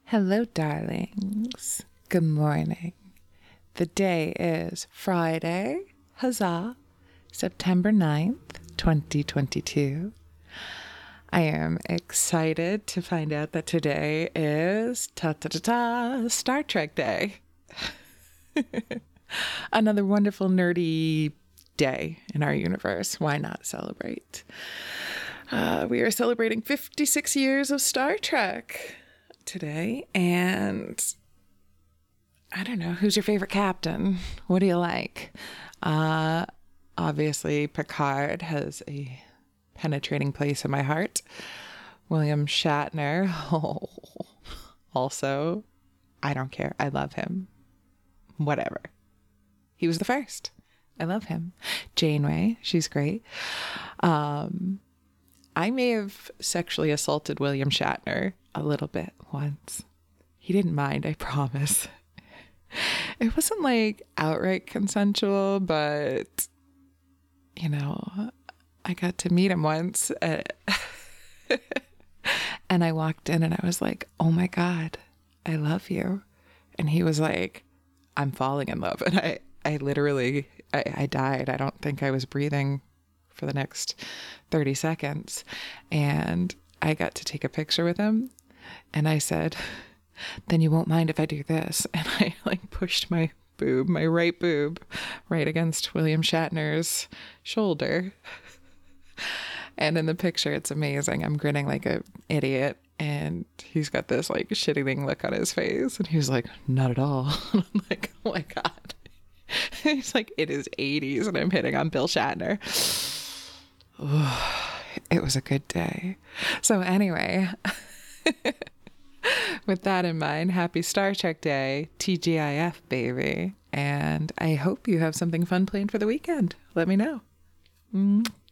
Hello, darlings. Good morning. The day is Friday, huzzah, September 9th, 2022. I am excited to find out that today is Star Trek Day. Another wonderful nerdy day in our universe. Why not celebrate? We are celebrating 56 years of Star Trek today, and I don't know, who's your favorite captain? What do you like? Obviously Picard has a penetrating place in my heart. William Shatner, also, I don't care, I love him, whatever, he was the first. I love him. Janeway, she's great. I may have sexually assaulted William Shatner a little bit once. He didn't mind, I promise. It wasn't like outright consensual, but, you know, I got to meet him once. And I walked in and I was like, oh my God, I love you. And he was like, I'm falling in love. And I literally, I died. I don't think I was breathing for the next 30 seconds. And I got to take a picture with him. And I said, then you won't mind if I do this. And I pushed my boob, my right boob, right against William Shatner's shoulder. And in the picture, it's amazing. I'm grinning like an idiot. And he's got this shitting look on his face. And he was like, not at all. And I'm like, oh my God. He's like, it is 80s and I'm hitting on Bill Shatner. It was a good day. So anyway, with that in mind, happy Star Trek Day, TGIF, baby. And I hope you have something fun planned for the weekend. Let me know.